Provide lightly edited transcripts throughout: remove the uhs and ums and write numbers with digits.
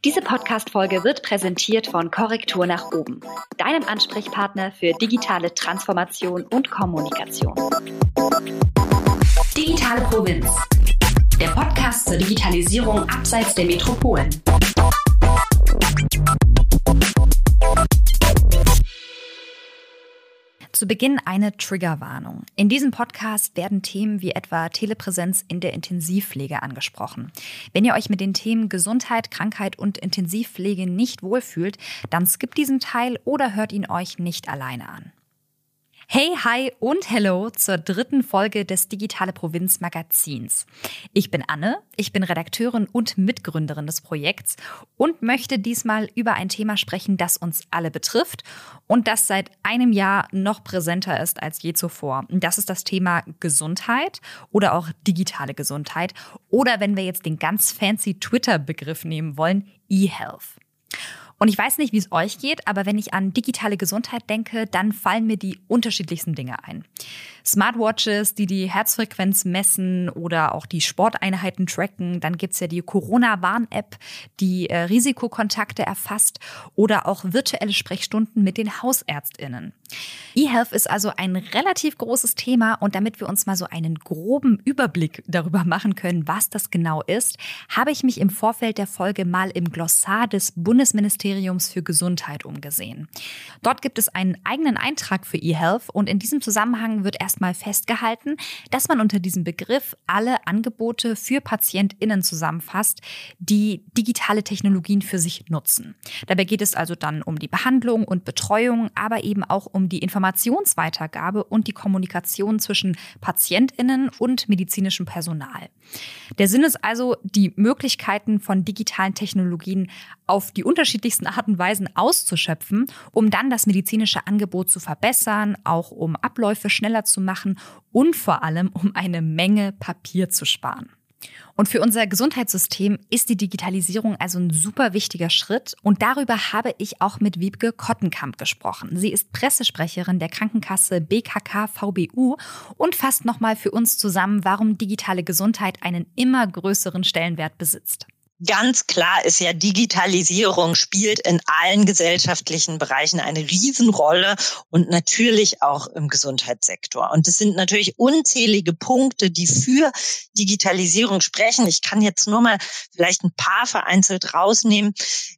Diese Podcast-Folge wird präsentiert von Korrektur nach oben, deinem Ansprechpartner für digitale Transformation und Kommunikation. Digitale Provinz, der Podcast zur Digitalisierung abseits der Metropolen. Zu Beginn eine Triggerwarnung. In diesem Podcast werden Themen wie etwa Telepräsenz in der Intensivpflege angesprochen. Wenn ihr euch mit den Themen Gesundheit, Krankheit und Intensivpflege nicht wohlfühlt, dann skippt diesen Teil oder hört ihn euch nicht alleine an. Hey, hi und hello zur dritten Folge des Digitale Provinz Magazins. Ich bin Anne, ich bin Redakteurin und Mitgründerin des Projekts und möchte diesmal über ein Thema sprechen, das uns alle betrifft und das seit einem Jahr noch präsenter ist als je zuvor. Das ist das Thema Gesundheit oder auch digitale Gesundheit oder wenn wir jetzt den ganz fancy Twitter-Begriff nehmen wollen, eHealth. Und ich weiß nicht, wie es euch geht, aber wenn ich an digitale Gesundheit denke, dann fallen mir die unterschiedlichsten Dinge ein. Smartwatches, die die Herzfrequenz messen oder auch die Sporteinheiten tracken. Dann gibt's ja die Corona-Warn-App, die Risikokontakte erfasst oder auch virtuelle Sprechstunden mit den HausärztInnen. eHealth ist also ein relativ großes Thema und damit wir uns mal so einen groben Überblick darüber machen können, was das genau ist, habe ich mich im Vorfeld der Folge mal im Glossar des Bundesministeriums für Gesundheit umgesehen. Dort gibt es einen eigenen Eintrag für eHealth und in diesem Zusammenhang wird erstmal festgehalten, dass man unter diesem Begriff alle Angebote für PatientInnen zusammenfasst, die digitale Technologien für sich nutzen. Dabei geht es also dann um die Behandlung und Betreuung, aber eben auch um die Informationsweitergabe und die Kommunikation zwischen PatientInnen und medizinischem Personal. Der Sinn ist also, die Möglichkeiten von digitalen Technologien auf die unterschiedlichsten Arten und Weisen auszuschöpfen, um dann das medizinische Angebot zu verbessern, auch um Abläufe schneller zu machen und vor allem um eine Menge Papier zu sparen. Und für unser Gesundheitssystem ist die Digitalisierung also ein super wichtiger Schritt. Und darüber habe ich auch mit Wiebke Kottenkamp gesprochen. Sie ist Pressesprecherin der Krankenkasse BKK VBU und fasst nochmal für uns zusammen, warum digitale Gesundheit einen immer größeren Stellenwert besitzt. Ganz klar ist ja, Digitalisierung spielt in allen gesellschaftlichen Bereichen eine Riesenrolle und natürlich auch im Gesundheitssektor. Und es sind natürlich unzählige Punkte, die für Digitalisierung sprechen. Ich kann jetzt nur mal vielleicht ein paar vereinzelt rausnehmen.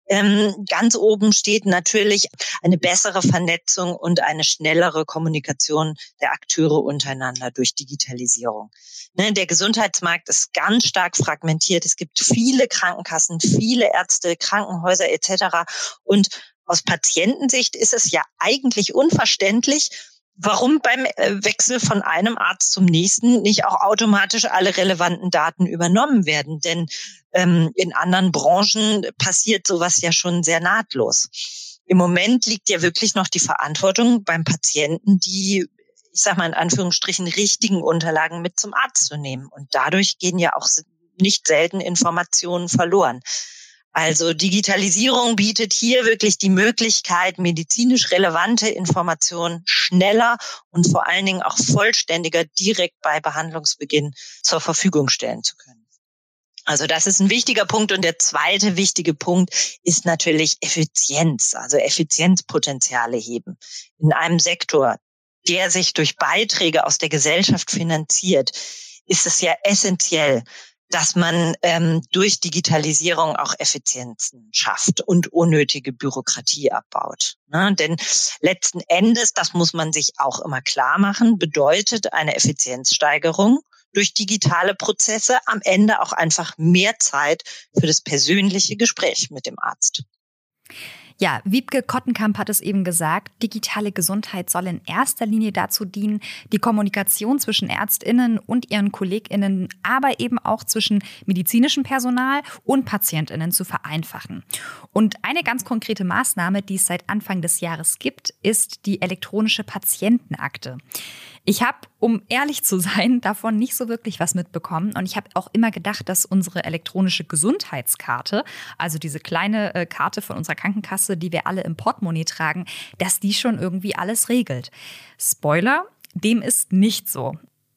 Ganz oben steht natürlich eine bessere Vernetzung und eine schnellere Kommunikation der Akteure untereinander durch Digitalisierung. Der Gesundheitsmarkt ist ganz stark fragmentiert. Es gibt viele Krankenkassen, viele Ärzte, Krankenhäuser etc. Und aus Patientensicht ist es ja eigentlich unverständlich, warum beim Wechsel von einem Arzt zum nächsten nicht auch automatisch alle relevanten Daten übernommen werden. Denn in anderen Branchen passiert sowas ja schon sehr nahtlos. Im Moment liegt ja wirklich noch die Verantwortung beim Patienten, die, ich sage mal in Anführungsstrichen, richtigen Unterlagen mit zum Arzt zu nehmen. Und dadurch gehen ja auch nicht selten Informationen verloren. Also Digitalisierung bietet hier wirklich die Möglichkeit, medizinisch relevante Informationen schneller und vor allen Dingen auch vollständiger direkt bei Behandlungsbeginn zur Verfügung stellen zu können. Also das ist ein wichtiger Punkt. Und der zweite wichtige Punkt ist natürlich Effizienz, also Effizienzpotenziale heben. In einem Sektor, der sich durch Beiträge aus der Gesellschaft finanziert, ist es ja essentiell, dass man durch Digitalisierung auch Effizienzen schafft und unnötige Bürokratie abbaut. Denn letzten Endes, das muss man sich auch immer klar machen, bedeutet eine Effizienzsteigerung durch digitale Prozesse am Ende auch einfach mehr Zeit für das persönliche Gespräch mit dem Arzt. Ja, Wiebke Kottenkamp hat es eben gesagt, digitale Gesundheit soll in erster Linie dazu dienen, die Kommunikation zwischen ÄrztInnen und ihren KollegInnen, aber eben auch zwischen medizinischem Personal und PatientInnen zu vereinfachen. Und eine ganz konkrete Maßnahme, die es seit Anfang des Jahres gibt, ist die elektronische Patientenakte. Ich habe, um ehrlich zu sein, davon nicht so wirklich was mitbekommen. Und ich habe auch immer gedacht, dass unsere elektronische Gesundheitskarte, also diese kleine Karte von unserer Krankenkasse, die wir alle im Portemonnaie tragen, dass die schon irgendwie alles regelt. Spoiler, dem ist nicht so.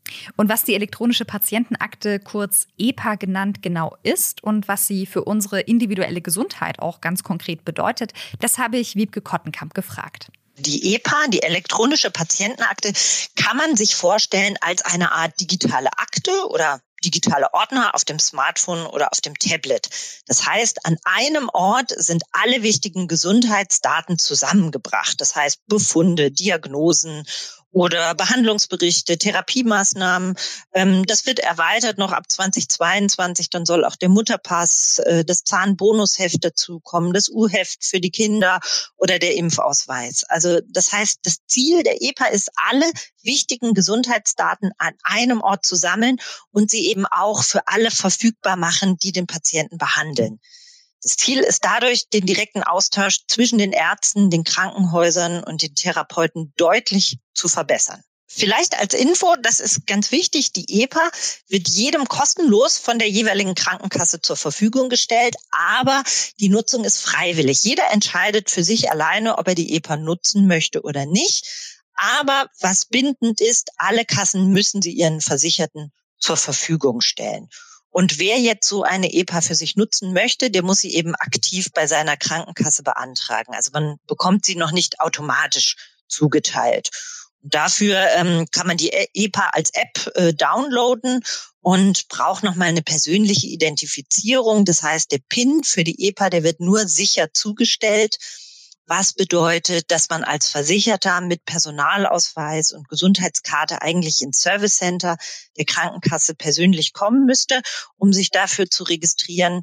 Und was die elektronische Patientenakte, kurz EPA genannt, genau ist und was sie für unsere individuelle Gesundheit auch ganz konkret bedeutet, das habe ich Wiebke Kottenkamp gefragt. Die EPA, die elektronische Patientenakte, kann man sich vorstellen als eine Art digitale Akte oder digitale Ordner auf dem Smartphone oder auf dem Tablet. Das heißt, an einem Ort sind alle wichtigen Gesundheitsdaten zusammengebracht. Das heißt, Befunde, Diagnosen oder Behandlungsberichte, Therapiemaßnahmen. Das wird erweitert noch ab 2022. Dann soll auch der Mutterpass, das Zahnbonusheft dazukommen, das U-Heft für die Kinder oder der Impfausweis. Also das heißt, das Ziel der EPA ist, alle wichtigen Gesundheitsdaten an einem Ort zu sammeln und sie eben auch für alle verfügbar machen, die den Patienten behandeln. Das Ziel ist dadurch, den direkten Austausch zwischen den Ärzten, den Krankenhäusern und den Therapeuten deutlich zu verbessern. Vielleicht als Info, das ist ganz wichtig, die EPA wird jedem kostenlos von der jeweiligen Krankenkasse zur Verfügung gestellt, aber die Nutzung ist freiwillig. Jeder entscheidet für sich alleine, ob er die EPA nutzen möchte oder nicht. Aber was bindend ist, alle Kassen müssen sie ihren Versicherten zur Verfügung stellen. Und wer jetzt so eine EPA für sich nutzen möchte, der muss sie eben aktiv bei seiner Krankenkasse beantragen. Also man bekommt sie noch nicht automatisch zugeteilt. Und dafür kann man die EPA als App downloaden und braucht nochmal eine persönliche Identifizierung. Das heißt, der PIN für die EPA, der wird nur sicher zugestellt. Was bedeutet, dass man als Versicherter mit Personalausweis und Gesundheitskarte eigentlich ins Service Center der Krankenkasse persönlich kommen müsste, um sich dafür zu registrieren.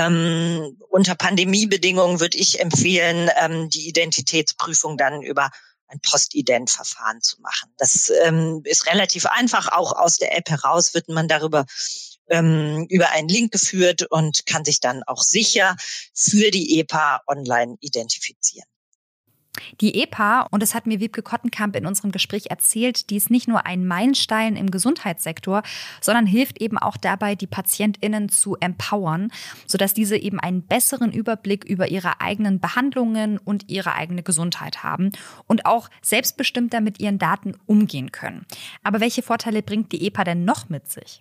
Unter Pandemiebedingungen würde ich empfehlen, die Identitätsprüfung dann über ein Postident-Verfahren zu machen. Das ist relativ einfach. Auch aus der App heraus wird man darüber über einen Link geführt und kann sich dann auch sicher für die EPA online identifizieren. Die EPA, und das hat mir Wiebke Kottenkamp in unserem Gespräch erzählt, die ist nicht nur ein Meilenstein im Gesundheitssektor, sondern hilft eben auch dabei, die PatientInnen zu empowern, sodass diese eben einen besseren Überblick über ihre eigenen Behandlungen und ihre eigene Gesundheit haben und auch selbstbestimmter mit ihren Daten umgehen können. Aber welche Vorteile bringt die EPA denn noch mit sich?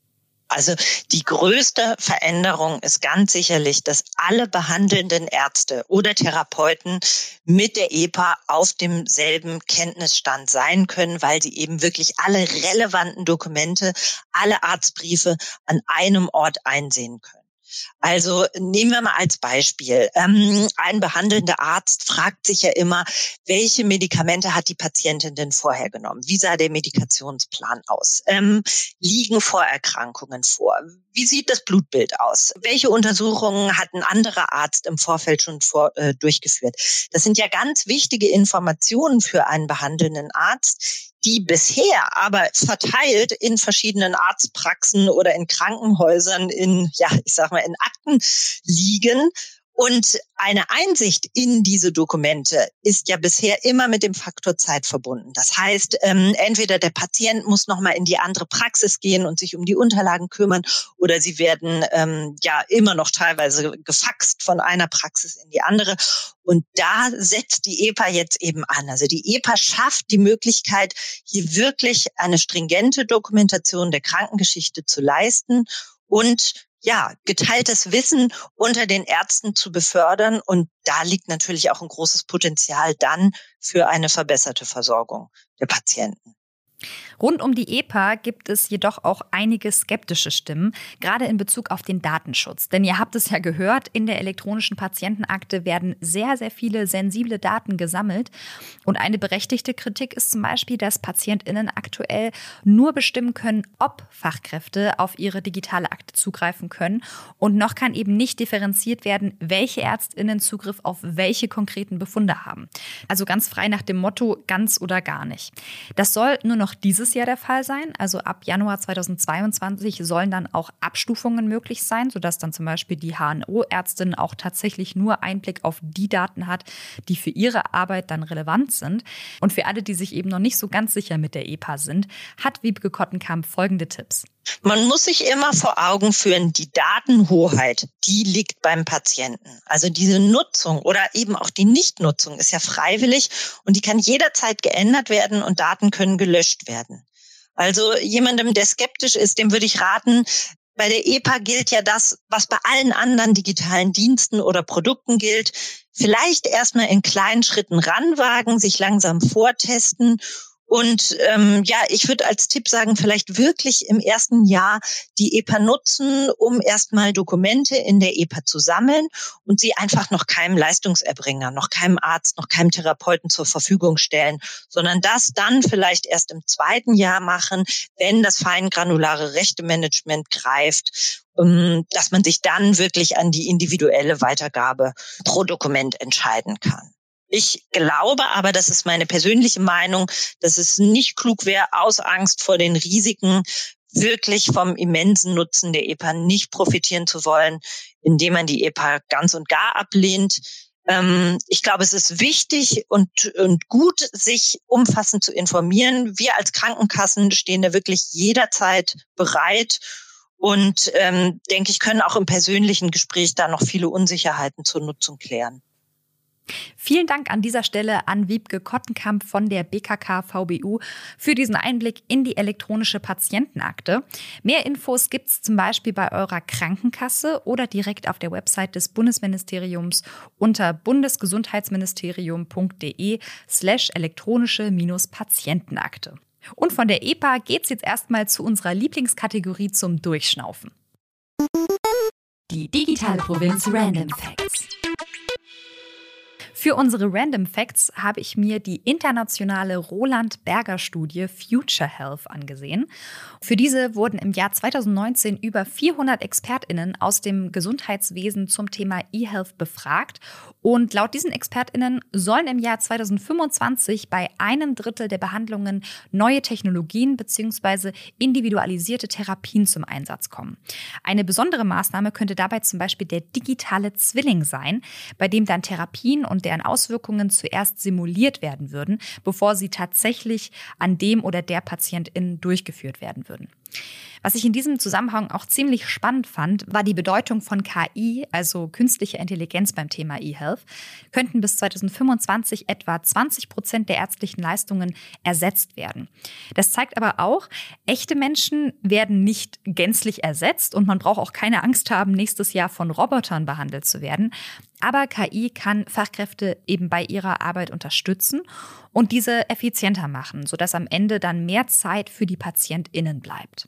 Also die größte Veränderung ist ganz sicherlich, dass alle behandelnden Ärzte oder Therapeuten mit der EPA auf demselben Kenntnisstand sein können, weil sie eben wirklich alle relevanten Dokumente, alle Arztbriefe an einem Ort einsehen können. Also nehmen wir mal als Beispiel. Ein behandelnder Arzt fragt sich ja immer, welche Medikamente hat die Patientin denn vorher genommen? Wie sah der Medikationsplan aus? Liegen Vorerkrankungen vor? Wie sieht das Blutbild aus? Welche Untersuchungen hat ein anderer Arzt im Vorfeld schon durchgeführt? Das sind ja ganz wichtige Informationen für einen behandelnden Arzt, die bisher aber verteilt in verschiedenen Arztpraxen oder in Krankenhäusern in Akten liegen. Und eine Einsicht in diese Dokumente ist ja bisher immer mit dem Faktor Zeit verbunden. Das heißt, entweder der Patient muss nochmal in die andere Praxis gehen und sich um die Unterlagen kümmern, oder sie werden immer noch teilweise gefaxt von einer Praxis in die andere. Und da setzt die EPA jetzt eben an. Also die EPA schafft die Möglichkeit, hier wirklich eine stringente Dokumentation der Krankengeschichte zu leisten und geteiltes Wissen unter den Ärzten zu befördern. Und da liegt natürlich auch ein großes Potenzial dann für eine verbesserte Versorgung der Patienten. Rund um die EPA gibt es jedoch auch einige skeptische Stimmen, gerade in Bezug auf den Datenschutz. Denn ihr habt es ja gehört, in der elektronischen Patientenakte werden sehr, sehr viele sensible Daten gesammelt. Und eine berechtigte Kritik ist zum Beispiel, dass PatientInnen aktuell nur bestimmen können, ob Fachkräfte auf ihre digitale Akte zugreifen können. Und noch kann eben nicht differenziert werden, welche ÄrztInnen Zugriff auf welche konkreten Befunde haben. Also ganz frei nach dem Motto, ganz oder gar nicht. Das soll nur noch dieses Jahr der Fall sein. Also ab Januar 2022 sollen dann auch Abstufungen möglich sein, sodass dann zum Beispiel die HNO-Ärztin auch tatsächlich nur Einblick auf die Daten hat, die für ihre Arbeit dann relevant sind. Und für alle, die sich eben noch nicht so ganz sicher mit der EPA sind, hat Wiebke Kottenkamp folgende Tipps. Man muss sich immer vor Augen führen, die Datenhoheit, die liegt beim Patienten. Also diese Nutzung oder eben auch die Nichtnutzung ist ja freiwillig und die kann jederzeit geändert werden und Daten können gelöscht werden. Also jemandem, der skeptisch ist, dem würde ich raten, bei der EPA gilt ja das, was bei allen anderen digitalen Diensten oder Produkten gilt. Vielleicht erstmal in kleinen Schritten ranwagen, sich langsam vortesten. Und ich würde als Tipp sagen, vielleicht wirklich im ersten Jahr die EPA nutzen, um erstmal Dokumente in der EPA zu sammeln und sie einfach noch keinem Leistungserbringer, noch keinem Arzt, noch keinem Therapeuten zur Verfügung stellen, sondern das dann vielleicht erst im zweiten Jahr machen, wenn das feingranulare Rechtemanagement greift, dass man sich dann wirklich an die individuelle Weitergabe pro Dokument entscheiden kann. Ich glaube aber, das ist meine persönliche Meinung, dass es nicht klug wäre, aus Angst vor den Risiken wirklich vom immensen Nutzen der EPA nicht profitieren zu wollen, indem man die EPA ganz und gar ablehnt. Ich glaube, es ist wichtig und gut, sich umfassend zu informieren. Wir als Krankenkassen stehen da wirklich jederzeit bereit und denke ich, können auch im persönlichen Gespräch da noch viele Unsicherheiten zur Nutzung klären. Vielen Dank an dieser Stelle an Wiebke Kottenkamp von der BKK VBU für diesen Einblick in die elektronische Patientenakte. Mehr Infos gibt's zum Beispiel bei eurer Krankenkasse oder direkt auf der Website des Bundesministeriums unter bundesgesundheitsministerium.de/elektronische-Patientenakte. Und von der EPA geht's jetzt erstmal zu unserer Lieblingskategorie zum Durchschnaufen. Die digitale Provinz Random Facts. Für unsere Random Facts habe ich mir die internationale Roland-Berger-Studie Future Health angesehen. Für diese wurden im Jahr 2019 über 400 ExpertInnen aus dem Gesundheitswesen zum Thema E-Health befragt. Und laut diesen ExpertInnen sollen im Jahr 2025 bei 1/3 der Behandlungen neue Technologien bzw. individualisierte Therapien zum Einsatz kommen. Eine besondere Maßnahme könnte dabei zum Beispiel der digitale Zwilling sein, bei dem dann Therapien und deren Auswirkungen zuerst simuliert werden würden, bevor sie tatsächlich an dem oder der Patientin durchgeführt werden würden. Was ich in diesem Zusammenhang auch ziemlich spannend fand, war die Bedeutung von KI, also künstliche Intelligenz beim Thema E-Health, könnten bis 2025 etwa 20% der ärztlichen Leistungen ersetzt werden. Das zeigt aber auch, echte Menschen werden nicht gänzlich ersetzt und man braucht auch keine Angst haben, nächstes Jahr von Robotern behandelt zu werden. Aber KI kann Fachkräfte eben bei ihrer Arbeit unterstützen und diese effizienter machen, sodass am Ende dann mehr Zeit für die PatientInnen bleibt.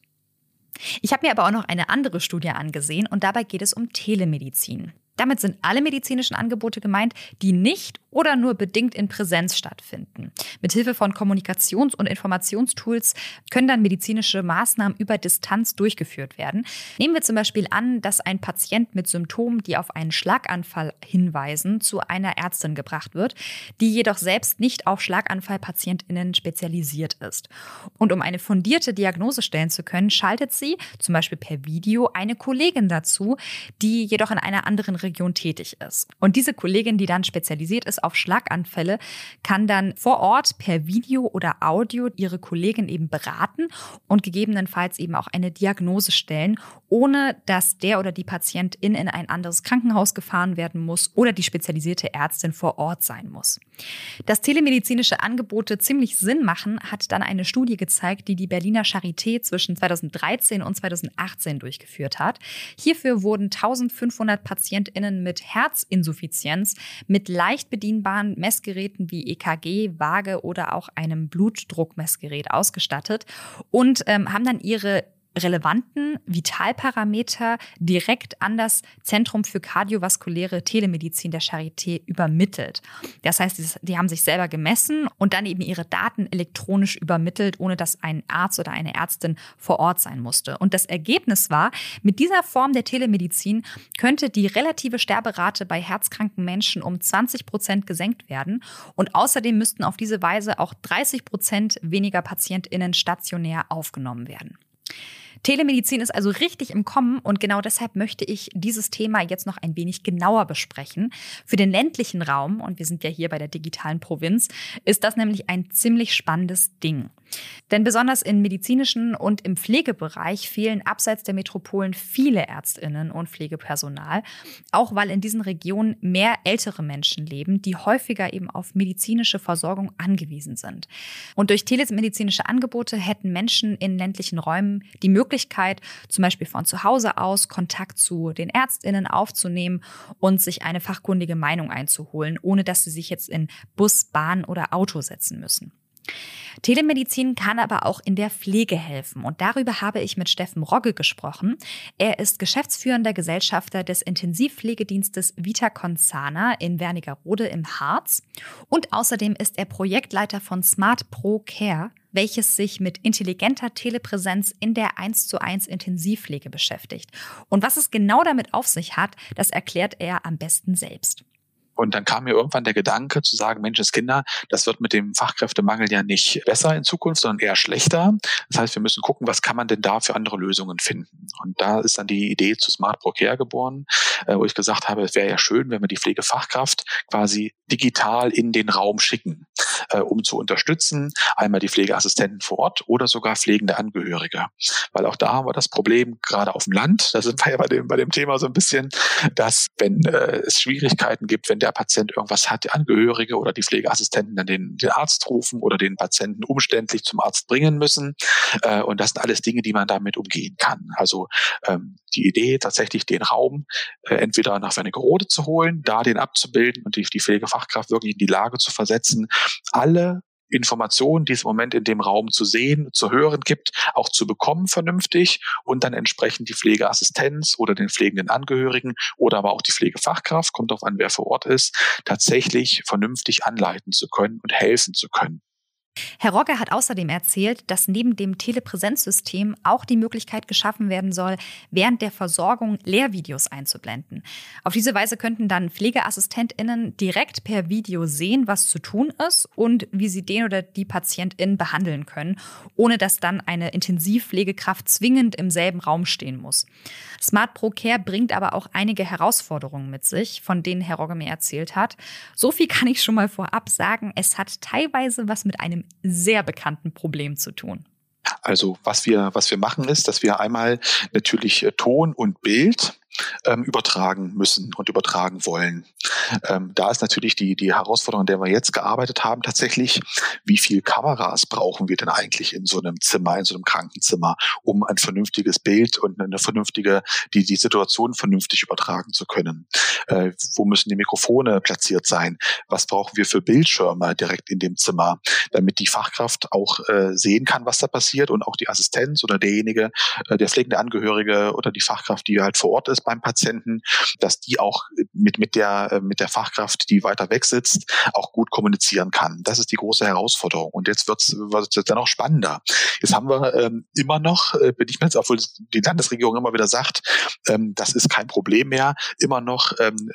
Ich habe mir aber auch noch eine andere Studie angesehen und dabei geht es um Telemedizin. Damit sind alle medizinischen Angebote gemeint, die nicht oder nur bedingt in Präsenz stattfinden. Mithilfe von Kommunikations- und Informationstools können dann medizinische Maßnahmen über Distanz durchgeführt werden. Nehmen wir zum Beispiel an, dass ein Patient mit Symptomen, die auf einen Schlaganfall hinweisen, zu einer Ärztin gebracht wird, die jedoch selbst nicht auf Schlaganfallpatientinnen spezialisiert ist. Und um eine fundierte Diagnose stellen zu können, schaltet sie, zum Beispiel per Video, eine Kollegin dazu, die jedoch in einer anderen Region tätig ist. Und diese Kollegin, die dann spezialisiert ist auf Schlaganfälle, kann dann vor Ort per Video oder Audio ihre Kollegin eben beraten und gegebenenfalls eben auch eine Diagnose stellen, ohne dass der oder die Patientin in ein anderes Krankenhaus gefahren werden muss oder die spezialisierte Ärztin vor Ort sein muss. Dass telemedizinische Angebote ziemlich Sinn machen, hat dann eine Studie gezeigt, die die Berliner Charité zwischen 2013 und 2018 durchgeführt hat. Hierfür wurden 1500 PatientInnen mit Herzinsuffizienz mit leicht bedienbaren Messgeräten wie EKG, Waage oder auch einem Blutdruckmessgerät ausgestattet und haben dann ihre relevanten Vitalparameter direkt an das Zentrum für kardiovaskuläre Telemedizin der Charité übermittelt. Das heißt, die haben sich selber gemessen und dann eben ihre Daten elektronisch übermittelt, ohne dass ein Arzt oder eine Ärztin vor Ort sein musste. Und das Ergebnis war, mit dieser Form der Telemedizin könnte die relative Sterberate bei herzkranken Menschen um 20% gesenkt werden. Und außerdem müssten auf diese Weise auch 30% weniger PatientInnen stationär aufgenommen werden. Telemedizin ist also richtig im Kommen und genau deshalb möchte ich dieses Thema jetzt noch ein wenig genauer besprechen. Für den ländlichen Raum, und wir sind ja hier bei der digitalen Provinz, ist das nämlich ein ziemlich spannendes Ding. Denn besonders im medizinischen und im Pflegebereich fehlen abseits der Metropolen viele ÄrztInnen und Pflegepersonal, auch weil in diesen Regionen mehr ältere Menschen leben, die häufiger eben auf medizinische Versorgung angewiesen sind. Und durch telemedizinische Angebote hätten Menschen in ländlichen Räumen die Möglichkeit, zum Beispiel von zu Hause aus Kontakt zu den ÄrztInnen aufzunehmen und sich eine fachkundige Meinung einzuholen, ohne dass sie sich jetzt in Bus, Bahn oder Auto setzen müssen. Telemedizin kann aber auch in der Pflege helfen und darüber habe ich mit Steffen Rogge gesprochen. Er ist geschäftsführender Gesellschafter des Intensivpflegedienstes Vita Consana in Wernigerode im Harz und außerdem ist er Projektleiter von Smart Pro Care, welches sich mit intelligenter Telepräsenz in der 1:1 Intensivpflege beschäftigt. Und was es genau damit auf sich hat, das erklärt er am besten selbst. Und dann kam mir irgendwann der Gedanke zu sagen, Menschenskinder, das wird mit dem Fachkräftemangel ja nicht besser in Zukunft, sondern eher schlechter. Das heißt, wir müssen gucken, was kann man denn da für andere Lösungen finden. Und da ist dann die Idee zu Smart Pro Care geboren, wo ich gesagt habe, es wäre ja schön, wenn wir die Pflegefachkraft quasi digital in den Raum schicken, um zu unterstützen, einmal die Pflegeassistenten vor Ort oder sogar pflegende Angehörige. Weil auch da haben wir das Problem, gerade auf dem Land, da sind wir ja bei dem Thema so ein bisschen, dass wenn es Schwierigkeiten gibt, wenn der Patient irgendwas hat, der Angehörige oder die Pflegeassistenten dann den Arzt rufen oder den Patienten umständlich zum Arzt bringen müssen. Und das sind alles Dinge, die man damit umgehen kann. Also die Idee, tatsächlich den Raum entweder nach Wernigerode zu holen, da den abzubilden und die Pflegefachkraft wirklich in die Lage zu versetzen, alle Informationen, die es im Moment in dem Raum zu sehen, zu hören gibt, auch zu bekommen vernünftig und dann entsprechend die Pflegeassistenz oder den pflegenden Angehörigen oder aber auch die Pflegefachkraft, kommt darauf an, wer vor Ort ist, tatsächlich vernünftig anleiten zu können und helfen zu können. Herr Rogge hat außerdem erzählt, dass neben dem Telepräsenzsystem auch die Möglichkeit geschaffen werden soll, während der Versorgung Lehrvideos einzublenden. Auf diese Weise könnten dann PflegeassistentInnen direkt per Video sehen, was zu tun ist und wie sie den oder die PatientIn behandeln können, ohne dass dann eine Intensivpflegekraft zwingend im selben Raum stehen muss. Smart Pro Care bringt aber auch einige Herausforderungen mit sich, von denen Herr Rogge mir erzählt hat. So viel kann ich schon mal vorab sagen, es hat teilweise was mit einem sehr bekannten Problem zu tun. Also was wir machen ist, dass wir einmal natürlich Ton und Bild übertragen müssen und übertragen wollen. Da ist natürlich die Herausforderung, an der wir jetzt gearbeitet haben, tatsächlich, wie viel Kameras brauchen wir denn eigentlich in so einem Zimmer, in so einem Krankenzimmer, um ein vernünftiges Bild und eine vernünftige, die Situation vernünftig übertragen zu können. Wo müssen die Mikrofone platziert sein? Was brauchen wir für Bildschirme direkt in dem Zimmer, damit die Fachkraft auch sehen kann, was da passiert und auch die Assistenz oder derjenige, der pflegende Angehörige oder die Fachkraft, die halt vor Ort ist beim Patienten, dass die auch mit der Fachkraft, die weiter weg sitzt, auch gut kommunizieren kann. Das ist die große Herausforderung. Und jetzt wird's dann auch spannender. Jetzt haben wir immer noch, bin ich mir jetzt, obwohl die Landesregierung immer wieder sagt, das ist kein Problem mehr, immer noch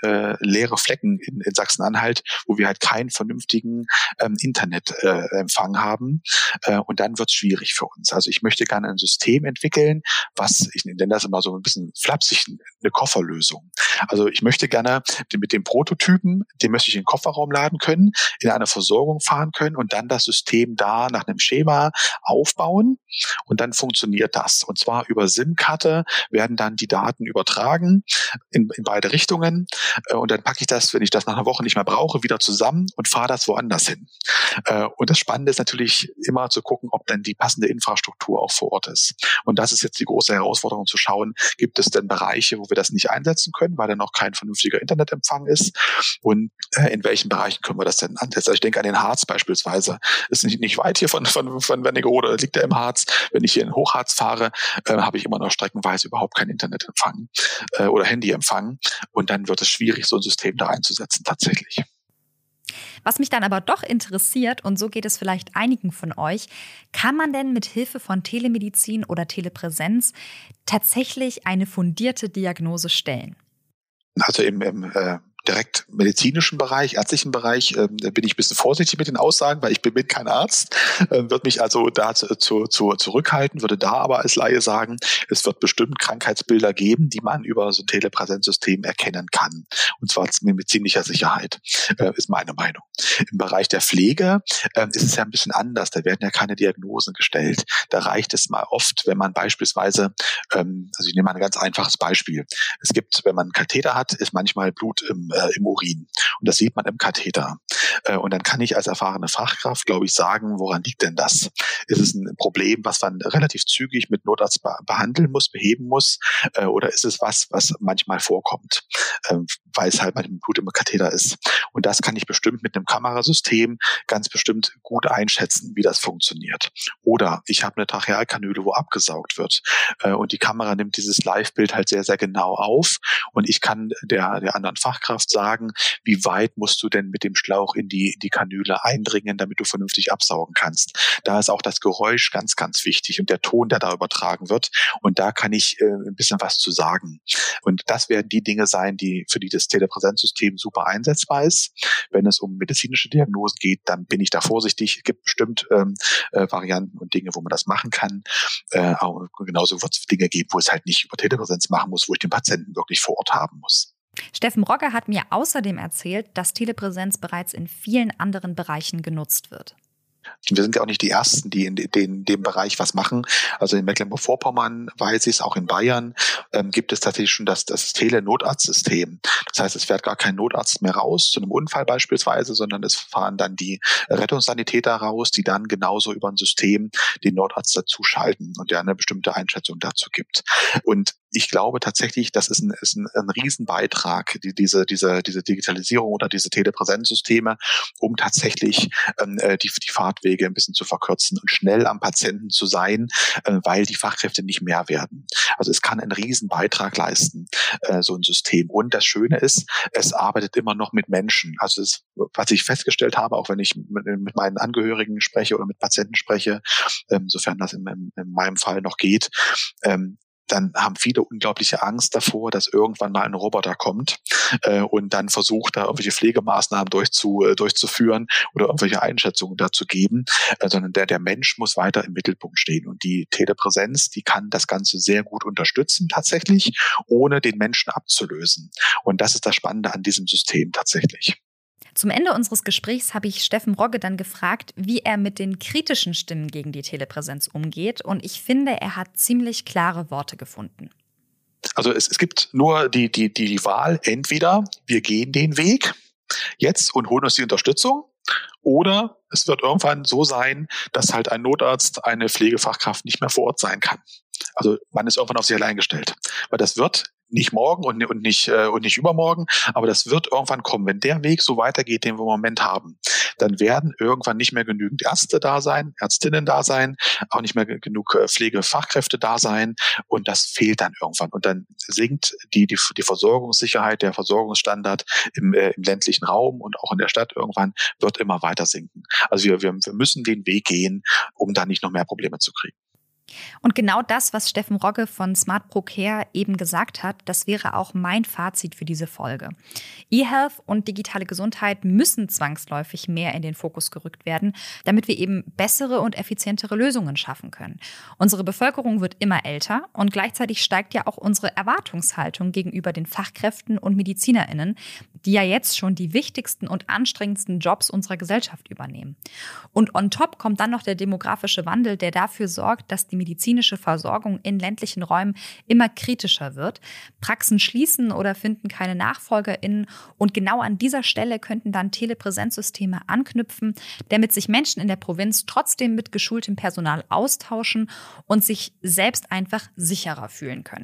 leere Flecken in Sachsen-Anhalt, wo wir halt keinen vernünftigen Internetempfang haben. Und dann wird's schwierig für uns. Also ich möchte gerne ein System entwickeln, ich nenne das immer so ein bisschen flapsig, eine Kofferlösung. Also ich möchte gerne mit dem Prototypen, den möchte ich in den Kofferraum laden können, in eine Versorgung fahren können und dann das System da nach einem Schema aufbauen und dann funktioniert das. Und zwar über SIM-Karte werden dann die Daten übertragen in beide Richtungen und dann packe ich das, wenn ich das nach einer Woche nicht mehr brauche, wieder zusammen und fahre das woanders hin. Und das Spannende ist natürlich immer zu gucken, ob dann die passende Infrastruktur auch vor Ort ist. Und das ist jetzt die große Herausforderung zu schauen, gibt es denn Bereiche, wo wir das nicht einsetzen können, weil da noch kein vernünftiger Internetempfang ist und in welchen Bereichen können wir das denn ansetzen. Also ich denke an den Harz beispielsweise. Ist nicht weit hier von Wernigerode, liegt er im Harz. Wenn ich hier in Hochharz fahre, habe ich immer noch streckenweise überhaupt keinen Internetempfang oder Handyempfang und dann wird es schwierig, so ein System da einzusetzen tatsächlich. Was mich dann aber doch interessiert, und so geht es vielleicht einigen von euch, kann man denn mit Hilfe von Telemedizin oder Telepräsenz tatsächlich eine fundierte Diagnose stellen? Also der direkt medizinischen Bereich, ärztlichen Bereich, bin ich ein bisschen vorsichtig mit den Aussagen, weil ich bin kein Arzt, würde mich also da zurückhalten, würde da aber als Laie sagen, es wird bestimmt Krankheitsbilder geben, die man über so ein Telepräsenzsystem erkennen kann. Und zwar mit ziemlicher Sicherheit, ist meine Meinung. Im Bereich der Pflege ist es ja ein bisschen anders. Da werden ja keine Diagnosen gestellt. Da reicht es mal oft, wenn man beispielsweise, also ich nehme mal ein ganz einfaches Beispiel. Es gibt, wenn man einen Katheter hat, ist manchmal Blut im Urin. Und das sieht man im Katheter. Und dann kann ich als erfahrene Fachkraft, glaube ich, sagen, woran liegt denn das? Ist es ein Problem, was man relativ zügig mit Notarzt behandeln muss, beheben muss? Oder ist es was manchmal vorkommt, weil es halt manchmal Blut im Katheter ist? Und das kann ich bestimmt mit einem Kamerasystem ganz bestimmt gut einschätzen, wie das funktioniert. Oder ich habe eine Trachealkanüle, wo abgesaugt wird. Und die Kamera nimmt dieses Live-Bild halt sehr, sehr genau auf. Und ich kann der anderen Fachkraft sagen, wie weit musst du denn mit dem Schlauch in die Kanüle eindringen, damit du vernünftig absaugen kannst. Da ist auch das Geräusch ganz, ganz wichtig und der Ton, der da übertragen wird. Und da kann ich ein bisschen was zu sagen. Und das werden die Dinge sein, für die das Telepräsenzsystem super einsetzbar ist. Wenn es um medizinische Diagnosen geht, dann bin ich da vorsichtig. Es gibt bestimmt Varianten und Dinge, wo man das machen kann. Aber genauso wird es Dinge geben, wo es halt nicht über Telepräsenz machen muss, wo ich den Patienten wirklich vor Ort haben muss. Steffen Rogge hat mir außerdem erzählt, dass Telepräsenz bereits in vielen anderen Bereichen genutzt wird. Wir sind ja auch nicht die Ersten, die in dem Bereich was machen. Also in Mecklenburg-Vorpommern weiß ich es, auch in Bayern gibt es tatsächlich schon das Telenotarztsystem. Das heißt, es fährt gar kein Notarzt mehr raus zu einem Unfall beispielsweise, sondern es fahren dann die Rettungssanitäter raus, die dann genauso über ein System den Notarzt dazu schalten und der eine bestimmte Einschätzung dazu gibt. Und ich glaube tatsächlich, das ist ein Riesenbeitrag, diese Digitalisierung oder diese Telepräsenzsysteme, um tatsächlich die Fahrtwege ein bisschen zu verkürzen und schnell am Patienten zu sein, weil die Fachkräfte nicht mehr werden. Also es kann einen Riesenbeitrag leisten, so ein System. Und das Schöne ist, es arbeitet immer noch mit Menschen. Also was ich festgestellt habe, auch wenn ich mit meinen Angehörigen spreche oder mit Patienten spreche, sofern das in meinem Fall noch geht, dann haben viele unglaubliche Angst davor, dass irgendwann mal ein Roboter kommt und dann versucht, da irgendwelche Pflegemaßnahmen durchzuführen oder irgendwelche Einschätzungen dazu geben, sondern der Mensch muss weiter im Mittelpunkt stehen. Und die Telepräsenz, die kann das Ganze sehr gut unterstützen tatsächlich, ohne den Menschen abzulösen. Und das ist das Spannende an diesem System tatsächlich. Zum Ende unseres Gesprächs habe ich Steffen Rogge dann gefragt, wie er mit den kritischen Stimmen gegen die Telepräsenz umgeht. Und ich finde, er hat ziemlich klare Worte gefunden. Also es gibt nur die Wahl, entweder wir gehen den Weg jetzt und holen uns die Unterstützung, oder es wird irgendwann so sein, dass halt ein Notarzt, eine Pflegefachkraft nicht mehr vor Ort sein kann. Also man ist irgendwann auf sich allein gestellt. Weil das wird nicht morgen und nicht übermorgen, aber das wird irgendwann kommen. Wenn der Weg so weitergeht, den wir im Moment haben, dann werden irgendwann nicht mehr genügend Ärzte da sein, Ärztinnen da sein, auch nicht mehr genug Pflegefachkräfte da sein und das fehlt dann irgendwann. Und dann sinkt die Versorgungssicherheit, der Versorgungsstandard im ländlichen Raum und auch in der Stadt irgendwann wird immer weiter sinken. Also wir müssen den Weg gehen, um da nicht noch mehr Probleme zu kriegen. Und genau das, was Steffen Rogge von Smart Pro Care eben gesagt hat, das wäre auch mein Fazit für diese Folge. E-Health und digitale Gesundheit müssen zwangsläufig mehr in den Fokus gerückt werden, damit wir eben bessere und effizientere Lösungen schaffen können. Unsere Bevölkerung wird immer älter und gleichzeitig steigt ja auch unsere Erwartungshaltung gegenüber den Fachkräften und MedizinerInnen, die ja jetzt schon die wichtigsten und anstrengendsten Jobs unserer Gesellschaft übernehmen. Und on top kommt dann noch der demografische Wandel, der dafür sorgt, dass die medizinische Versorgung in ländlichen Räumen immer kritischer wird. Praxen schließen oder finden keine NachfolgerInnen. Und genau an dieser Stelle könnten dann Telepräsenzsysteme anknüpfen, damit sich Menschen in der Provinz trotzdem mit geschultem Personal austauschen und sich selbst einfach sicherer fühlen können.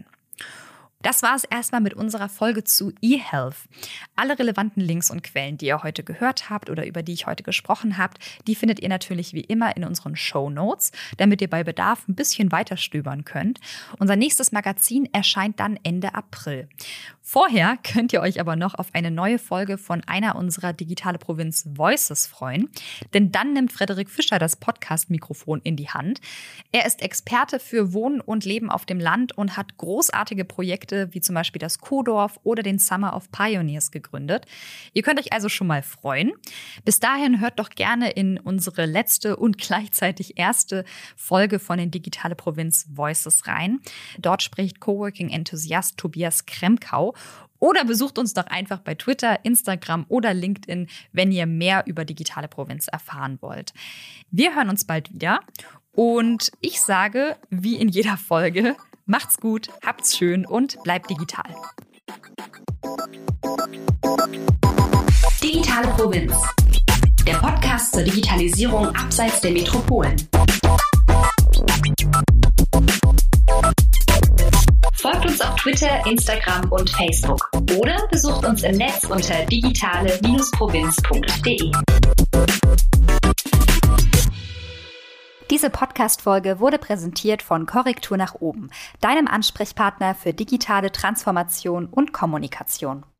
Das war es erstmal mit unserer Folge zu eHealth. Alle relevanten Links und Quellen, die ihr heute gehört habt oder über die ich heute gesprochen habt, die findet ihr natürlich wie immer in unseren Shownotes, damit ihr bei Bedarf ein bisschen weiter stöbern könnt. Unser nächstes Magazin erscheint dann Ende April. Vorher könnt ihr euch aber noch auf eine neue Folge von einer unserer Digitale Provinz Voices freuen, denn dann nimmt Frederik Fischer das Podcast-Mikrofon in die Hand. Er ist Experte für Wohnen und Leben auf dem Land und hat großartige Projekte wie zum Beispiel das Kuhdorf oder den Summer of Pioneers gegründet. Ihr könnt euch also schon mal freuen. Bis dahin hört doch gerne in unsere letzte und gleichzeitig erste Folge von den Digitale Provinz Voices rein. Dort spricht Coworking-Enthusiast Tobias Kremkau. Oder besucht uns doch einfach bei Twitter, Instagram oder LinkedIn, wenn ihr mehr über Digitale Provinz erfahren wollt. Wir hören uns bald wieder und ich sage, wie in jeder Folge, macht's gut, habt's schön und bleibt digital. Digitale Provinz. Der Podcast zur Digitalisierung abseits der Metropolen. Folgt uns auf Twitter, Instagram und Facebook oder besucht uns im Netz unter digitale-provinz.de. Diese Podcast-Folge wurde präsentiert von Korrektur nach oben, deinem Ansprechpartner für digitale Transformation und Kommunikation.